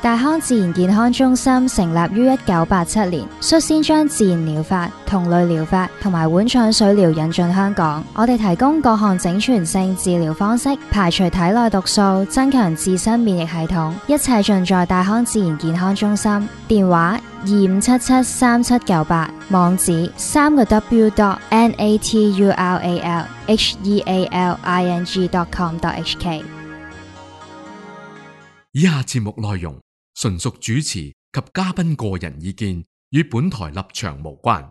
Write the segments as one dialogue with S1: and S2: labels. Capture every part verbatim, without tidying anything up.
S1: 大康自然健康中心成立於一九八七年，率先將自然療法、同類療法同埋碗腸水療引進香港。我哋提供各項整全性治療方式，排除體內毒素，增強自身免疫系統，一切盡在大康自然健康中心。電話二五七七三七九八，網址三個 w dot n a t u r a l h e a l i n g dot com dot h k。
S2: 以下節目內容純屬主持及嘉賓個人意見，與本台立場無關。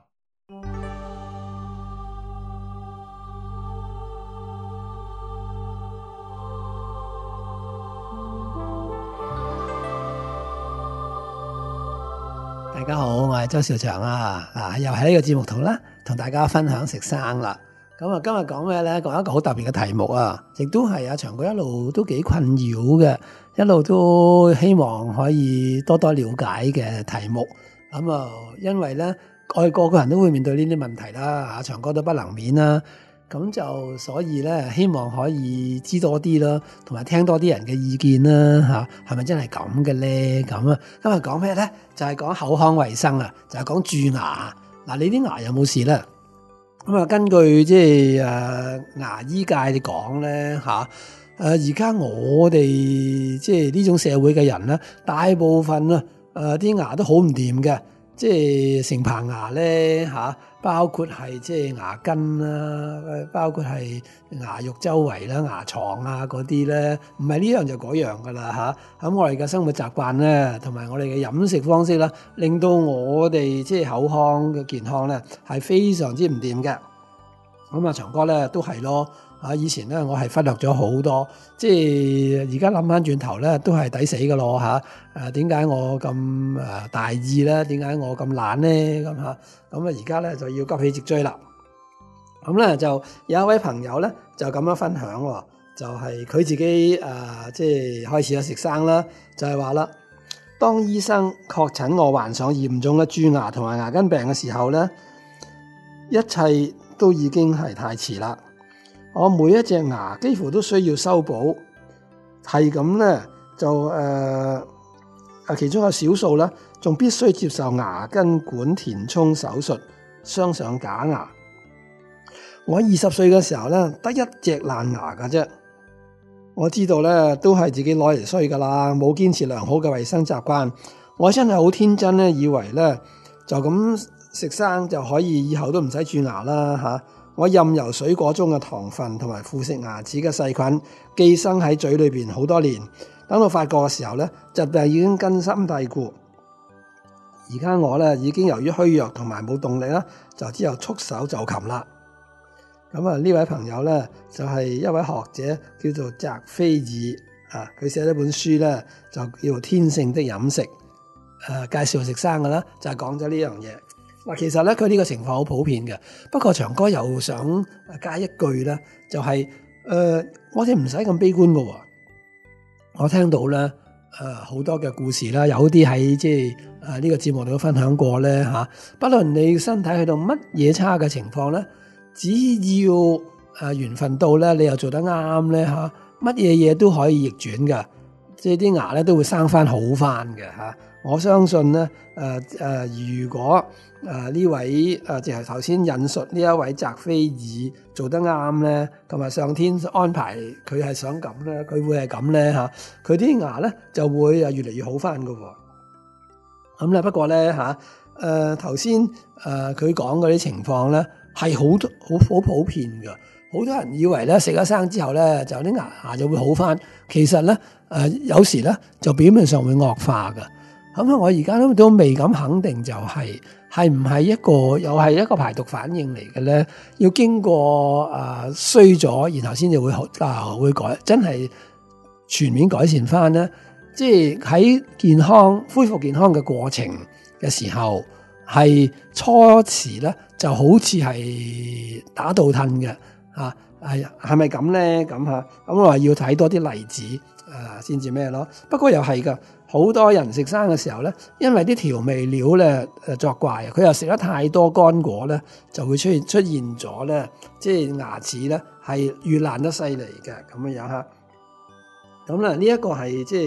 S3: 大家好，我係周兆祥啊！啊，又喺呢個節目度啦，同大家分享食生啦。咁啊，今日講咩咧？講一個好特別嘅題目啊，亦都係阿祥哥一路都幾困擾嘅，一路都希望可以多多了解嘅題目。咁啊，因為咧，我哋個個人都會面對呢啲問題啦，阿祥哥都不能免啦。咁就所以咧，希望可以知多啲啦，同埋聽多啲人嘅意見啦，嚇係咪真係咁嘅咧？咁啊，今日講咩咧？就係講口腔衞生啊，就係講蛀牙。嗱，你啲牙有冇事咧？咁啊，根據即係誒牙醫界嚟講咧，嚇誒而家我哋即係呢種社會嘅人咧，大部分啊誒啲牙都好唔掂嘅，即係成棚牙咧嚇。包括係即係牙根啦，包括係牙肉周圍啦、牙床啊嗰啲咧，唔係呢樣就嗰樣噶啦嚇。咁我哋嘅生活習慣咧，同埋我哋嘅飲食方式啦，令到我哋即係口腔嘅健康咧係非常之唔掂嘅。咁啊，祥哥咧都係咯。啊！以前咧，我係忽略咗好多，即係而家諗翻轉頭咧，都係抵死嘅咯嚇。誒點解我咁誒大意咧？點解我咁懶咧？咁嚇咁啊！而家咧就要急起直追啦。咁咧就有一位朋友咧就咁樣分享喎，就係佢自己誒即係開始咗食生啦，就係話啦，當醫生確診我患上嚴重嘅蛀牙同埋牙根病嘅時候咧，一切都已經係太遲啦。我每一隻牙幾乎都需要修補，係咁咧就誒、呃、其中有少數咧，仲必須接受牙根管填充手術，鑲上假牙。我二十歲嘅時候咧，得一隻爛牙㗎啫。我知道咧，都係自己攞嚟衰㗎啦，冇堅持良好嘅衛生習慣。我真係好天真咧，以為咧就咁食生就可以以後都唔使蛀牙啦嚇。我任由水果中嘅糖分同埋腐蝕牙齒嘅細菌寄生喺嘴裏邊好多年，等到發覺嘅時候咧，疾病已經根深蒂固。而家我咧已經由於虛弱同埋冇動力啦，就只有束手就擒啦。咁啊，呢位朋友咧就係、是、一位學者，叫做澤菲爾啊，佢寫咗本書咧就叫做《天性的飲食》，誒、啊、介紹食生嘅啦，就係講咗呢樣嘢。嗱，其實咧佢呢個情況好普遍嘅，不過祥哥又想加一句咧，就係、是、誒、呃、我哋唔使咁悲觀嘅喎。我聽到咧誒好多嘅故事啦，有啲喺即係誒呢個節目度都分享過咧嚇。不論你身體去到乜嘢差嘅情況咧，只要誒緣分到咧，你又做得啱咧嚇，乜嘢嘢都可以逆轉嘅，即係啲牙咧都會生翻好翻嘅嚇。我相信咧，誒、呃、誒、呃，如果誒呢、呃、位誒，即係頭先引述呢一位澤菲爾做得啱咧，同埋上天安排佢係想咁咧，佢會係咁咧嚇，佢啲牙咧就會誒越嚟越好翻噶喎。咁、嗯、咧不過咧嚇，誒頭先誒佢講嗰啲情況咧係好多好好普遍噶，好多人以為咧食咗生之後咧就啲牙牙就會好翻，其實咧誒、呃、有時咧就表面上會惡化噶。咁啊！我而家都都未敢肯定，就係係唔係一個又係一個排毒反應嚟嘅咧？要經過啊衰咗，然後先至會好啊會改，真係全面改善翻咧。即係喺健康恢復健康嘅過程嘅時候，係初時咧就好似係打倒褪嘅嚇，係係咪咁咧？咁嚇咁我話要睇多啲例子啊，先至咩咯？不過又係噶。好多人食生嘅時候咧，因為啲調味料咧誒作怪，佢又食得太多乾果咧，就會出現出現咗咧，即係牙齒咧係越爛得犀利嘅咁樣樣嚇。咁咧呢一個係即係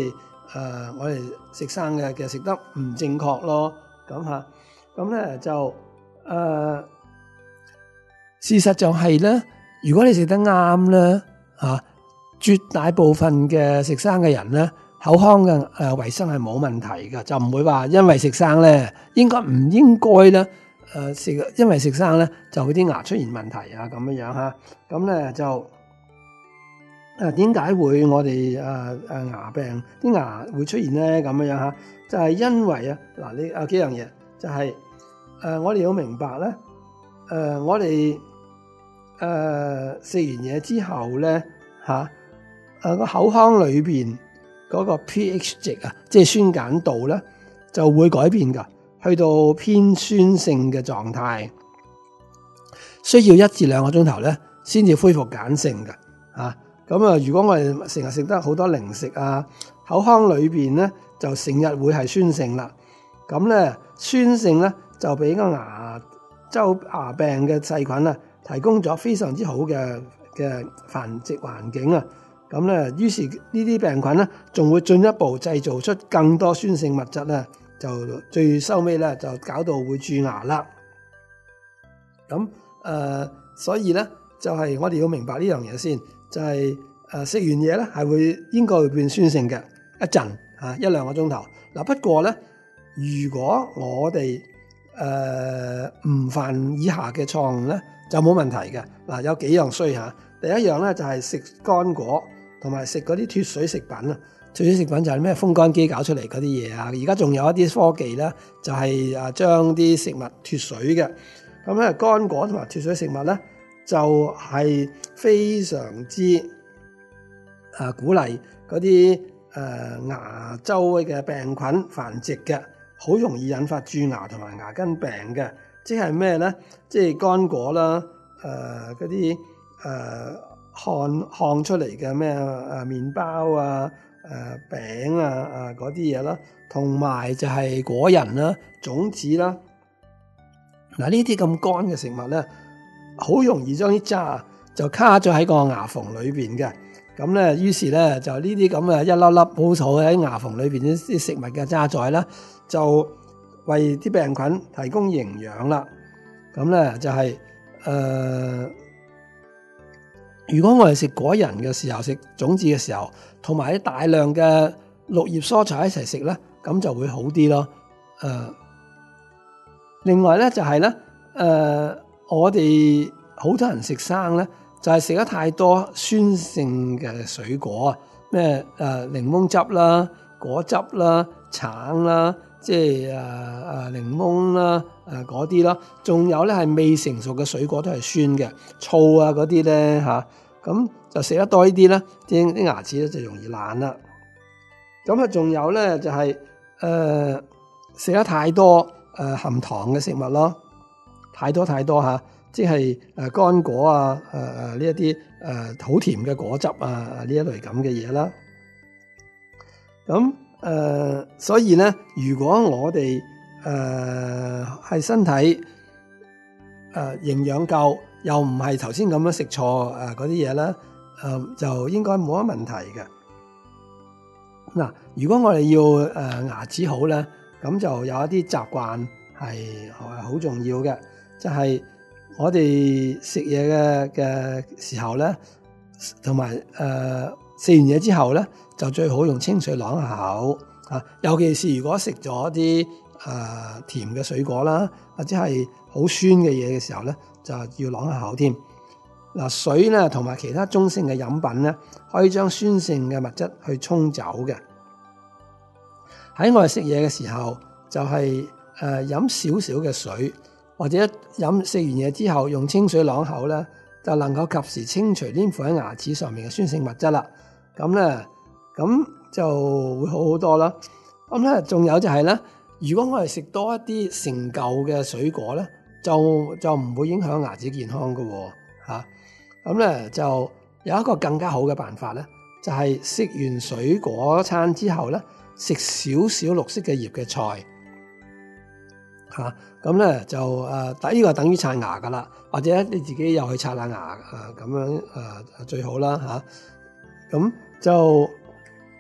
S3: 呃、我哋食生嘅嘅食得唔正確咯。咁嚇，咁咧就誒、呃、事實就係咧，如果你食得啱咧嚇，絕大部分嘅食生嘅人咧，口腔嘅誒衞生係冇問題嘅，就唔會話因為食生咧，應該唔應該咧誒食，因為食生咧就嗰啲牙出現問題啊咁樣樣嚇，咁咧就。誒點解會我哋誒誒牙病啲牙會出現咧咁樣樣嚇？就係、是、因為啊嗱，呢啊幾樣嘢就係、是、誒、呃、我哋要明白咧，誒、呃、我哋誒食完嘢之後咧嚇，誒個口腔裏邊嗰個 pH 值啊，即係酸鹼度咧就會改變㗎，去到偏酸性嘅狀態，需要一至兩個鐘頭咧先至恢復鹼性嘅嚇。咁啊，如果我哋成日食得好多零食啊，口腔裏邊咧就成日會係酸性啦。咁咧酸性咧就俾個牙周牙病嘅細菌啊提供咗非常之好嘅嘅繁殖環境啊。咁咧，於是呢啲病菌咧仲會進一步製造出更多酸性物質咧，就最收尾咧就搞到會蛀牙啦。咁誒、呃，所以咧就係、是、我哋要明白呢樣嘢先。就係誒食完嘢咧，係會應該會變酸性嘅一陣嚇一兩個鐘頭。嗱不過咧，如果我哋誒唔犯以下嘅錯誤咧，就冇問題嘅。嗱有幾樣衰嚇。第一樣咧就係食乾果同埋食嗰啲脫水食品啊。脫水食品就係咩風乾機搞出嚟嗰啲嘢啊。而家仲有一啲科技咧，就係誒將啲食物脫水嘅。咁咧乾果同埋脫水食物咧，就係非常之誒鼓勵嗰啲誒牙周嘅病菌繁殖嘅，好容易引發蛀牙同埋牙根病嘅。即係咩咧？即係乾果啦，誒嗰啲誒烘烘出嚟嘅咩誒麵包啊、誒餅啊啊嗰啲嘢啦，同埋就係果仁啦、種子啦。嗱呢啲咁乾嘅食物咧，好容易將啲渣就卡咗喺個牙縫裏邊嘅，咁咧於是咧就呢啲咁嘅一粒粒好儲喺牙縫裏邊啲啲食物嘅渣滓咧，就為啲病菌提供營養啦。咁咧就係、是、誒、呃，如果我哋食果仁嘅時候，食種子嘅時候，同埋大量嘅綠葉蔬菜一齊食咧，咁就會好啲咯。誒、呃，另外咧就係、是、咧，誒、呃。我哋好多人食生咧，就係、是、食得太多酸性嘅水果啊，咩誒檸檬汁啦、果汁啦、橙啦，即係誒誒檸檬啦、誒嗰啲啦，仲有咧係未成熟嘅水果都係酸嘅，醋啊嗰啲咧嚇，咁、啊、就食得多呢啲咧，啲啲牙齒咧就容易爛啦。咁啊，仲有咧就係誒食得太多誒、呃、含糖嘅食物咯。太多太多嚇，即係誒乾果啊，誒誒呢一啲誒好甜嘅果汁啊，呢一類咁嘅嘢啦。咁誒、呃，所以咧，如果我哋誒係身體誒、呃、營養夠，又唔係頭先咁樣食錯誒嗰啲嘢咧，誒、呃、就應該冇乜問題嘅。嗱、呃，如果我哋要誒、呃、牙齒好咧，咁就有一啲習慣係係好重要嘅。就係我哋食嘢嘅嘅時候咧，同埋誒食完嘢之後咧，就最好用清水啷下口啊！尤其是如果食咗啲誒甜嘅水果啦，或者係好酸嘅嘢嘅時候咧，就要啷下口添。嗱，水咧同埋其他中性嘅飲品咧，可以將酸性嘅物質去沖走嘅。喺我哋食嘢嘅時候，就係誒飲少少嘅水。或者飲食完嘢之後用清水啷口咧，就能夠及時清除黏附喺牙齒上面嘅酸性物質啦。咁咧，咁就會好好多啦。咁咧，仲有就係咧，如果我哋食多一啲成嚿嘅水果咧，就就唔會影響牙齒健康㗎喎嚇。咁咧就有一個更加好嘅辦法咧，就係食完水果餐之後咧，食少少綠色嘅葉嘅菜嚇。咁咧就誒，第、呃、呢個等於刷牙噶啦，或者你自己又去刷下牙誒，咁樣誒、呃、最好啦嚇。咁、啊、就誒、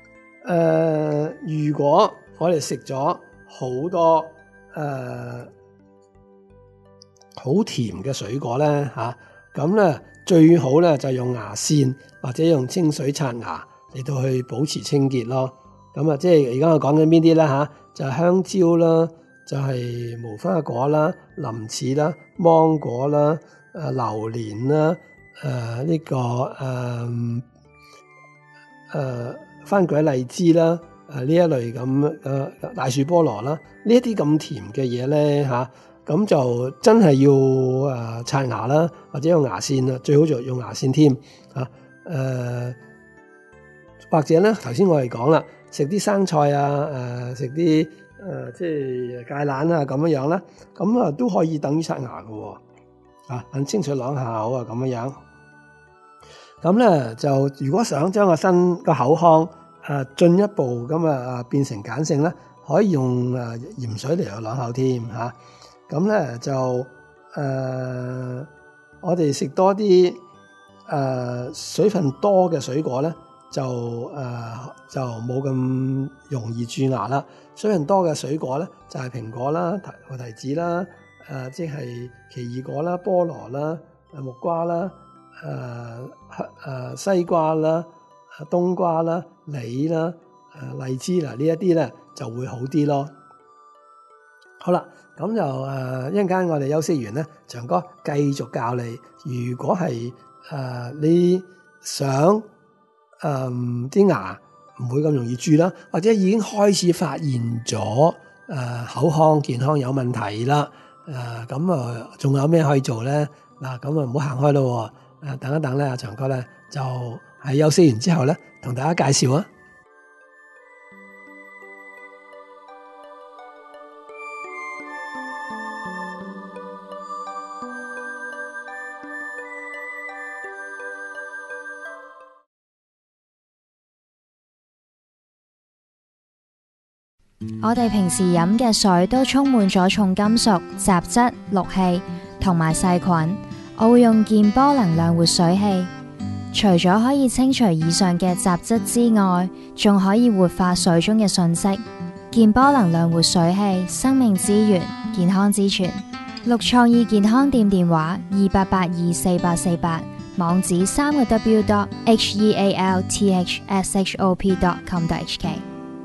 S3: 呃，如果我哋食咗好多誒好、呃、甜嘅水果咧嚇，咁、啊、咧最好咧就用牙線或者用清水刷牙嚟到去保持清潔咯。咁啊，即係而家我講緊邊啲咧嚇，就係、是、香蕉啦，就係、是、無花果啦、林柿啦、芒果啦、誒、呃、榴蓮啦、誒、呃、呢、這個誒誒番鬼荔枝啦。誒呢一類咁誒大樹菠蘿啦，呢一啲咁甜嘅嘢咧嚇，咁、啊、就真係要誒、呃、刷牙啦，或者用牙線啦，最好就用牙線添嚇。誒或者咧，頭先我哋講啦，食啲生菜啊，誒食啲誒即係芥蘭啊咁樣樣啦，咁啊都可以等於刷牙嘅喎，啊很清脆朗口啊咁樣樣。咁咧就如果想將個身個口腔，誒進一步咁啊變成鹼性咧，可以用誒鹽水嚟去啷口添嚇。咁、啊、咧就誒、呃、我哋食多啲誒、呃、水分多嘅水果咧，就誒、呃、就冇咁容易蛀牙啦。水分多嘅水果咧，就係、是、蘋果啦、提提子啦、誒、呃、即係奇異果啦、菠蘿啦、誒木瓜啦、誒、呃、誒、呃、西瓜啦、冬瓜啦、梨啦、誒荔枝啦，呢一啲咧就會好啲咯。好啦，咁就誒一陣間我哋休息完咧，長哥繼續教你。如果係誒、呃、你想誒啲、呃、牙唔會咁容易蛀啦，或者已經開始發現咗誒、呃、口腔健康有問題啦，誒咁啊仲有咩可以做咧？嗱，咁啊唔好行開咯，誒、呃、等一等咧，阿長哥咧就喺休息完之後咧，同大家介紹啊。
S1: 我哋平時飲嘅水都充滿咗重金屬、雜質、氯氣同埋細菌。我會用健波能量活水器，除咗可以清除以上嘅雜質之外，仲可以活化水中嘅訊息。健波能量活水器，生命之源，健康之泉。綠創意健康店電話二八八二四八四八，網址三個 w dot h e a l t h s h o p dot com dot h k。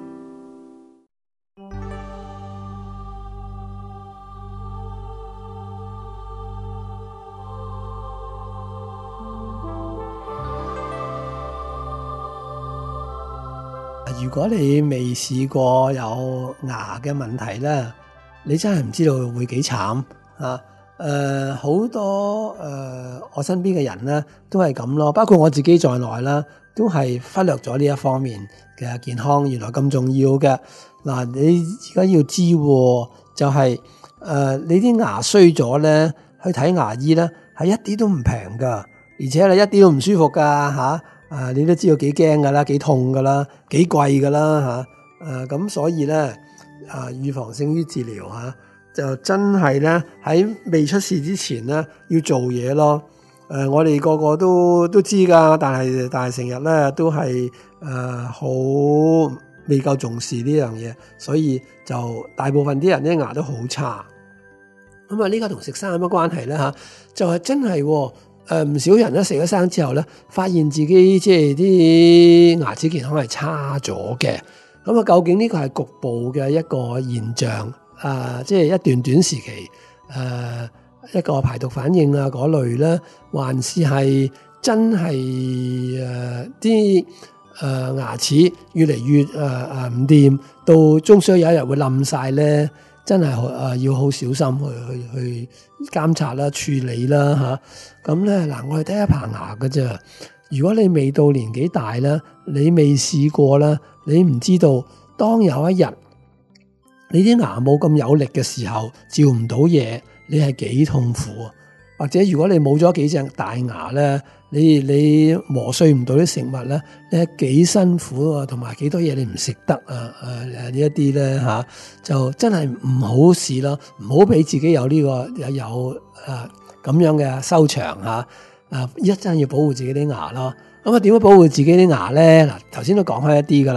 S3: 如果你未試過有牙嘅問題咧，你真係唔知道會幾慘啊！誒，好多誒，我身邊嘅人咧都係咁咯，包括我自己在內啦，都係忽略咗呢一方面嘅健康，原來咁重要嘅。嗱，你而家要知，就係誒，你啲牙衰咗咧，去睇牙醫咧，係一啲都唔平噶，而且你一啲都唔舒服噶吓。啊！你都知道幾驚噶啦，幾痛噶啦，幾貴噶啦嚇！誒咁所以咧，啊預防勝於治療嚇，就真係咧喺未出事之前咧要做嘢咯。誒我哋個個都都知噶，但係但係成日咧都係誒好未夠重視呢樣嘢，所以就大部分啲人啲牙都好差。咁啊呢個同食生有乜關係咧嚇？就係真係喎。誒唔少人咧食咗生之後咧，發現自己即係啲牙齒健康係差咗嘅。咁啊，究竟呢個係局部嘅一個現象啊、呃，即係一段短時期誒、呃、一個排毒反應啊嗰類咧，還是係真係誒啲誒牙齒越嚟越誒誒唔掂，到終須有一日會冧晒咧？真係誒要好小心去去去監察啦、處理啦嚇。咁咧嗱，我哋睇下棚牙㗎啫。如果你未到年紀大啦，你未試過啦，你唔知道當有一日你啲牙冇咁有力嘅時候，照唔到嘢，你係幾痛苦啊！或者如果你冇咗幾隻大牙咧，你你磨碎唔到啲食物咧，你係幾辛苦啊，同埋幾多嘢你唔食得啊！誒誒呢一啲咧嚇，就真係唔好事咯，唔好俾自己有呢、這個有有誒咁、啊、樣嘅收場嚇。啊，一真要保護自己啲牙咯。咁啊，點樣保護自己啲牙咧？嗱，頭先都講開一啲噶啦。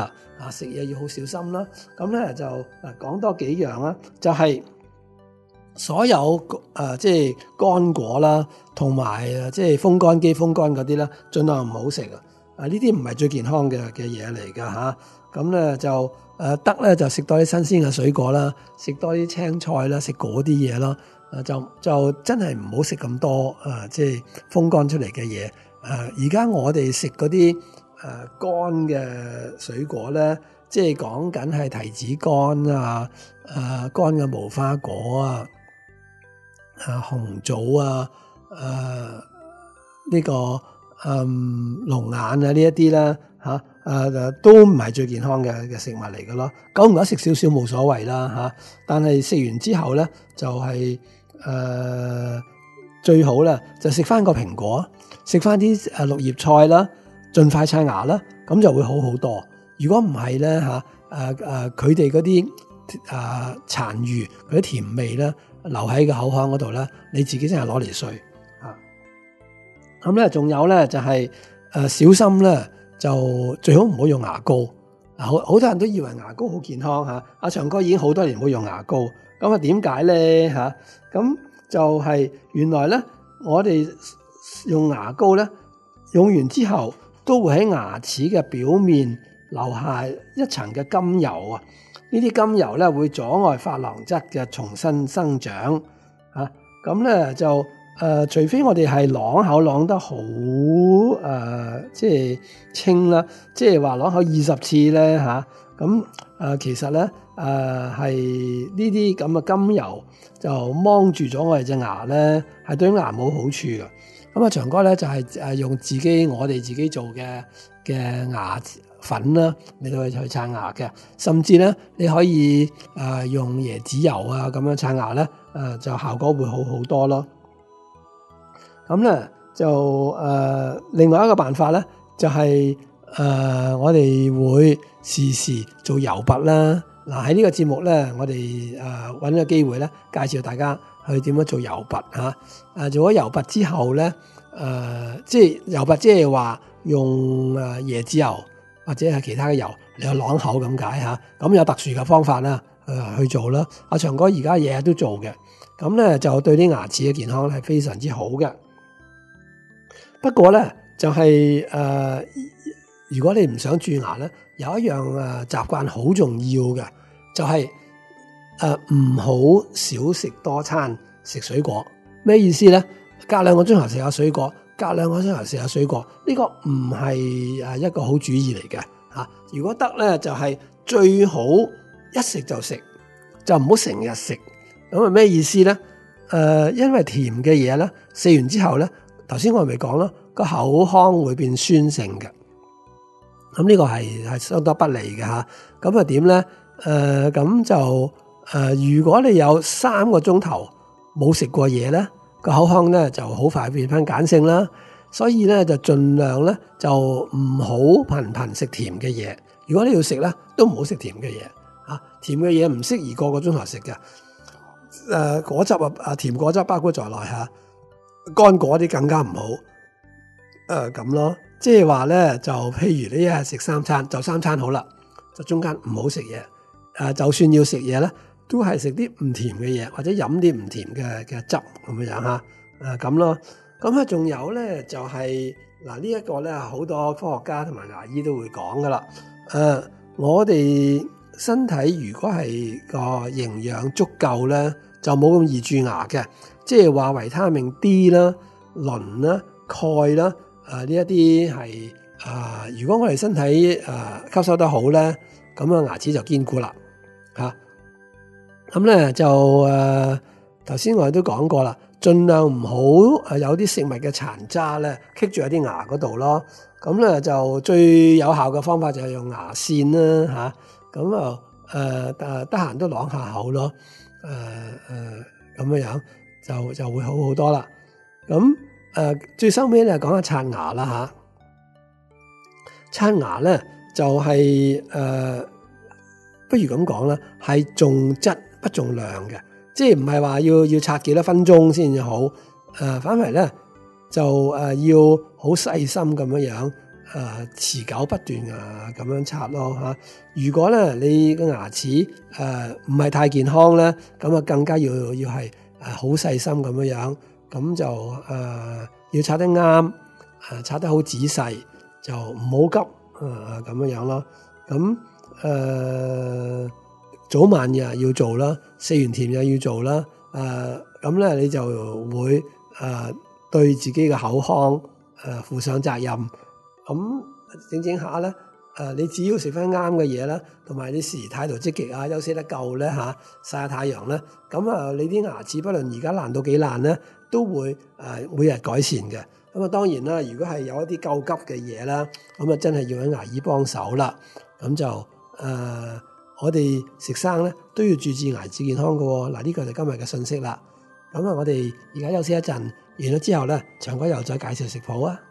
S3: 啊，食嘢要好小心啦。咁咧就誒講多幾樣啦，就係、是、所有誒、呃、即係乾果啦，同埋誒即係風乾機風乾嗰啲咧，盡量唔好食啊！啊呢啲唔係最健康嘅嘅嘢嚟㗎嚇。咁、啊、咧就誒得咧就食多啲新鮮嘅水果啦，食多啲青菜啦，食嗰啲嘢啦。誒就就真係唔好食咁多誒即係風乾出嚟嘅嘢。誒而家我哋食嗰啲誒乾嘅水果咧，即係講緊係提子乾啊、誒乾嘅無花果啊、啊紅棗啊、誒、啊、呢、這個嗯龍眼啊呢一啲啦嚇，誒都唔係最健康嘅嘅食物嚟嘅咯。久唔久食少少冇所謂啦嚇，但係食完之後咧就係、是、誒、呃、最好咧就食翻個蘋果。食翻啲誒綠葉菜啦，盡快刷牙啦，咁就會好好多。如果唔係咧嚇，誒誒佢哋嗰啲誒殘餘嗰啲甜味咧，留喺個口腔嗰度咧，你自己真係攞嚟碎嚇。咁咧仲有咧就係、是、誒、呃、小心咧，就最好唔好用牙膏。好好多人都以為牙膏好健康嚇，阿長哥已經好多年冇用牙膏。咁啊點解咧嚇？咁就係原來咧，我哋用牙膏咧，用完之後都會喺牙齒嘅表面留下一層嘅甘油啊！呢啲甘油咧會阻礙琺瑯質嘅重新生長啊！咁咧就誒、呃，除非我哋係啷口啷得好誒、呃，即係清啦，即係話啷口二十次咧嚇，咁、啊、誒、呃、其實咧誒係呢啲咁嘅甘油就掹住咗我哋隻牙咧，係對牙冇好處嘅。咁啊，長哥咧就係誒用自己我哋自己做嘅嘅牙粉啦，你都可以去刷牙嘅。甚至咧你可以誒、呃、用椰子油啊咁樣刷牙咧，誒、呃、就效果會好好多咯。咁咧就誒、呃、另外一個辦法咧，就係、是、誒、呃、我哋會時時做油拔啦。嗱喺呢個節目咧，我哋誒揾個機會咧，介紹大家去點樣做油拔嚇。誒、啊、做咗油拔之後咧，誒、呃、即係油拔，即係話用誒椰子油或者係其他嘅油嚟去啷口咁解嚇。咁、啊、有特殊嘅方法啦，誒、呃、去做啦。阿長哥而家日日都做嘅，咁咧就對啲牙齒嘅健康係非常之好嘅。不過咧就係、是、誒、呃，如果你唔想蛀牙咧，有一樣誒習慣好重要嘅，就係誒唔好少食多餐食水果。咩意思咧？隔兩個鐘頭食下水果，隔兩個鐘頭食下水果，呢、這個唔係誒一個好主意嚟嘅嚇。如果得咧，就係、是、最好一食就食，就唔好成日食。咁係咩意思咧？誒、呃，因為甜嘅嘢咧，食完之後咧，頭先我咪講咯，個口腔會變酸性嘅。咁呢個係係相當不利嘅嚇。咁啊點咧？誒、呃、咁就誒、呃，如果你有三個鐘頭冇食過嘢咧，個口腔咧就好快變翻鹼性啦。所以咧就盡量咧就唔好頻頻食甜嘅嘢。如果你要食咧，都唔好食甜嘅嘢嚇。甜嘅嘢唔適宜個個鐘頭食嘅。誒、呃、果汁啊啊甜果汁包括在內嚇，乾果啲更加唔好。誒咁咯。即係話咧，就譬如你一日食三餐，就三餐好啦，就中間唔好食嘢。誒、呃，就算要食嘢咧，都係食啲唔甜嘅嘢，或者飲啲唔甜嘅嘅汁咁樣樣嚇。誒咁咯。咁啊，仲有咧就係、是、嗱、這個、呢一個咧，好多科學家同埋牙醫都會講噶啦。誒、呃，我哋身體如果係個營養足夠咧，就冇咁易蛀牙嘅。即係話維他命 D 啦、磷啦、鈣啦。啊！呢一啲係啊，如果我哋身體啊吸收得好咧，咁啊牙齒就堅固啦嚇。咁、啊、咧就誒頭先我哋都講過啦，盡量唔好誒有啲食物嘅殘渣咧棘住喺啲牙嗰度咯。咁咧就最有效嘅方法就係用牙線啦嚇。咁啊誒誒得閒都啷下口咯。誒誒咁樣樣就就會好好多啦。咁誒、呃、最收尾咧講下刷牙啦嚇，刷牙咧就係、是、誒、呃，不如咁講啦，係重質不重量嘅，即係唔係話要要刷幾多分鐘先至好，誒、呃、反為咧就誒、呃、要好細心咁樣樣， 誒持久不斷啊咁樣刷咯嚇。如果咧你嘅牙齒誒唔係太健康咧，咁啊更加要要係誒好細心咁樣樣，咁就誒、呃、要刷得啱，誒、呃、刷得好仔細，就唔好急啊咁樣樣咯。咁誒、呃、早晚又要做啦，食完甜又要做啦，誒咁咧你就會誒、呃、對自己嘅口腔誒、呃、負上責任。咁整整下咧，誒、呃、你只要食翻啱嘅嘢啦，同埋你時態度積極啊，休息得夠咧嚇，曬下太陽咧，咁啊你啲牙齒不論而家爛到幾爛咧，都會誒、呃、每日改善嘅。咁啊當然啦，如果係有一啲救急嘅嘢啦，咁啊真係要揾牙醫幫手啦。咁就誒、呃、我哋食生咧都要注意牙齒健康嘅喎。嗱、這、呢個就今日嘅信息啦。咁啊我哋而家休息一陣，完咗之後咧，長哥又再介紹食譜啊。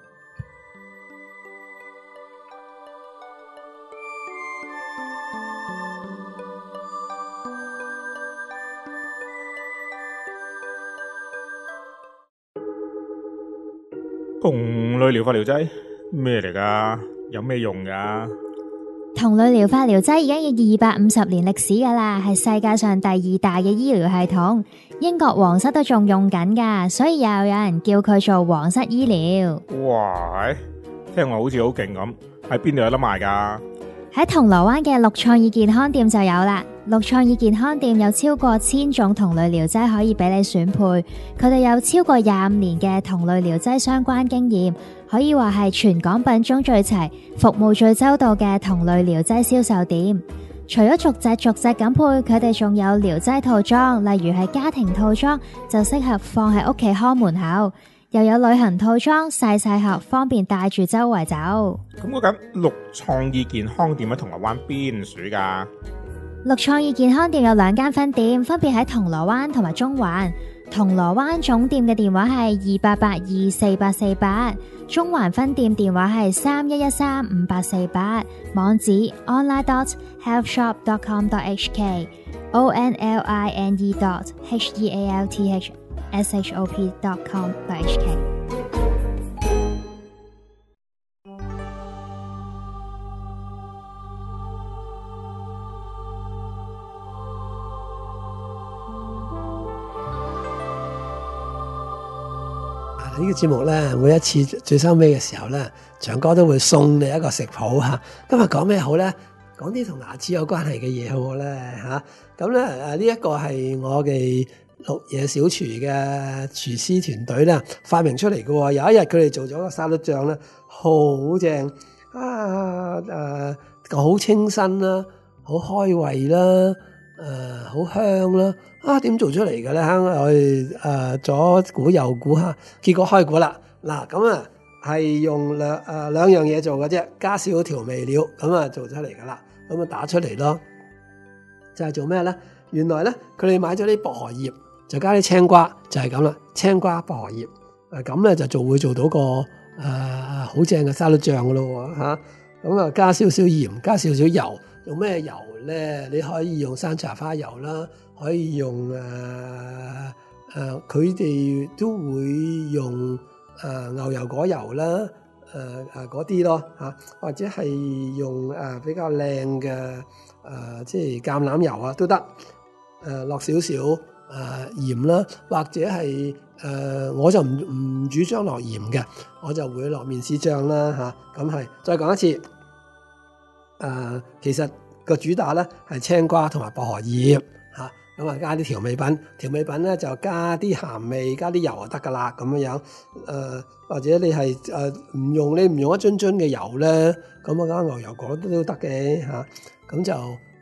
S4: 同類療法療劑咩嚟噶？有咩用噶？
S1: 同類療法療劑已經有二百五十年歷史噶啦，係世界上第二大嘅醫療系統，英國皇室都仲用緊噶，所以又有人叫佢做皇室醫療。
S4: 哇，聽落好似好勁咁，喺邊度有得賣噶？
S1: 喺銅鑼灣嘅綠創意健康店就有啦。綠創意健康店有超過千種同類療劑可以俾你選配，佢哋有超過廿五年嘅同類療劑相關經驗，可以話係全港品種最齊、服務最周到嘅同類療劑銷售店。除咗逐隻逐隻咁配，佢哋仲有療劑套裝，例如係家庭套裝，就適合放喺屋企看門口。又有旅行套裝，細細盒，方便帶住周圍走。
S4: 咁嗰間綠創意健康店喺銅鑼灣邊處噶？
S1: 綠創意健康店有兩間分店，分別喺銅鑼灣同埋中環。銅鑼灣總店嘅電話係二八八二四八四八，中環分店電話係三一一三五八四八，網址 online dot healthshop dot com dot h k o n l i n e dot h e a l t h s h o p dot com dot h k。
S3: 呢個節目咧，每一次最收尾嘅時候咧，長哥都會送你一個食譜嚇。今日講咩好咧？講啲同牙齒有關係嘅嘢好唔好咧嚇？咁咧誒呢一個係我哋綠野小廚嘅廚師團隊咧發明出嚟嘅喎。有一日佢哋做咗個沙律醬咧，好正啊！誒好清新啦，好開胃啦。誒好、呃、香啦！啊點做出嚟嘅咧？我哋誒左估右估下，結果開估啦！嗱咁啊係用兩誒、呃、兩樣嘢做嘅啫，加少調味料咁啊做出嚟噶啦，咁啊打出嚟咯。就係、是、做咩咧？原來咧佢哋買咗啲薄荷葉，就加啲青瓜，就係咁啦。青瓜薄荷葉誒咁咧就做會做到個誒好正嘅沙律醬噶咯喎嚇！咁啊加少少鹽，加少少油，用咩油咧？你可以用山茶花油啦，可以用誒誒，佢、呃、哋、呃、都會用誒、呃、牛油果油啦，誒誒嗰啲咯嚇，或者係用誒、呃、比較靚嘅誒，即係橄欖油啊都得，誒落少少誒鹽啦，或者係誒、呃、我就唔唔主張落鹽嘅，我就會落面豉醬啦嚇，咁、啊、係再講一次，誒、呃、其實。個主打咧係青瓜同埋薄荷葉嚇，咁啊加啲調味品，調味品咧就加啲鹹味，加啲油就得噶啦咁樣樣。誒、呃、或者你係誒唔用你唔用一樽樽嘅油咧，咁啊加牛油果都都得嘅嚇。咁、啊、就誒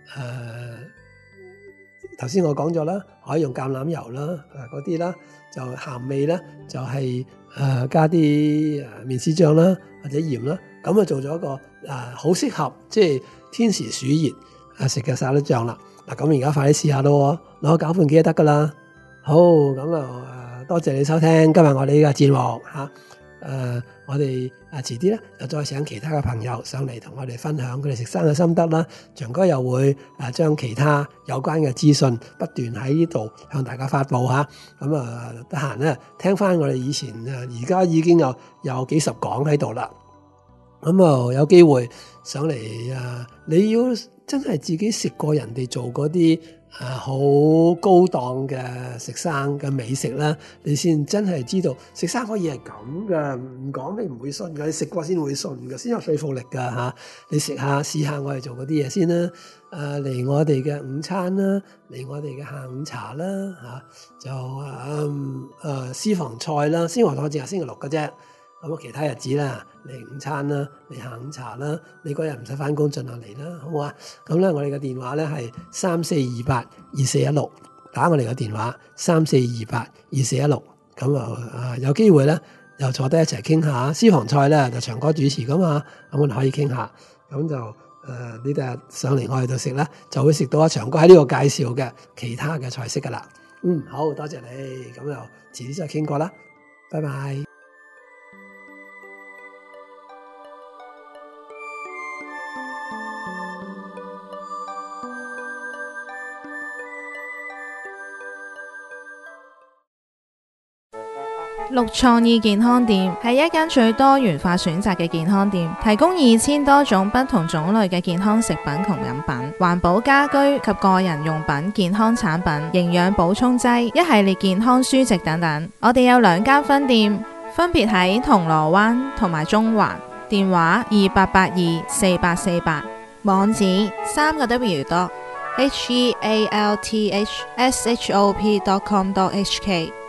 S3: 頭先我講咗啦，可以用橄欖油啦，誒嗰啲啦，就鹹味咧就係、是、誒、呃、加啲誒面豉醬啦或者鹽啦，咁啊做咗一個誒好適合即係。天時暑熱啊食嘅沙律醬啦，嗱咁而家快啲試下咯，攞個攪拌機就得噶啦。好，咁啊多謝你收聽今日我哋呢個節目吓，誒、啊、我哋啊遲啲咧又再請其他嘅朋友上嚟同我哋分享佢哋食生嘅心得啦。長哥又會誒將其他有關嘅資訊不斷喺呢度向大家發布吓，咁啊得閒咧聽翻我哋以前誒而家已經有有幾十講喺度啦。 咁啊有機會上嚟啊，你要真係自己食過人哋做嗰啲啊好高檔嘅食生嘅美食啦，你先真係知道食生可以係咁嘅，唔講你唔會信嘅，你食過先會信嘅，先有說服力噶嚇、啊。你食下試下我哋做嗰啲嘢先啦，誒嚟我哋嘅午餐啦，嚟我哋嘅下午茶啦嚇、啊，就誒誒私房菜啦，私房菜淨係星期六嘅啫。咁啊，其他日子啦，嚟午餐啦，嚟下午茶啦，你嗰日唔使返工，盡量嚟啦，好唔好啊？咁咧，我哋嘅電話咧係三四二八二四一六，打我哋嘅電話三四二八二四一六，咁啊有機會咧又坐低一齊傾下私房菜咧，就長哥主持噶嘛，咁我哋可以傾下，咁就誒呢啲上嚟我哋度食咧，就會食到阿長哥喺呢度介紹嘅其他嘅菜式噶啦。嗯，好多謝你，咁就遲啲再傾過啦，拜拜。
S5: 綠創意健康店係一間最多元化選擇嘅健康店，提供二千多種不同種類嘅健康食品同飲品、環保家居及個人用品、健康產品、營養補充劑、一系列健康書籍等等。我哋有兩間分店，分別喺銅鑼灣同埋中環，電話二八八二四八四八，網址三個 W dot H E A L T H S H O P dot com dot H K。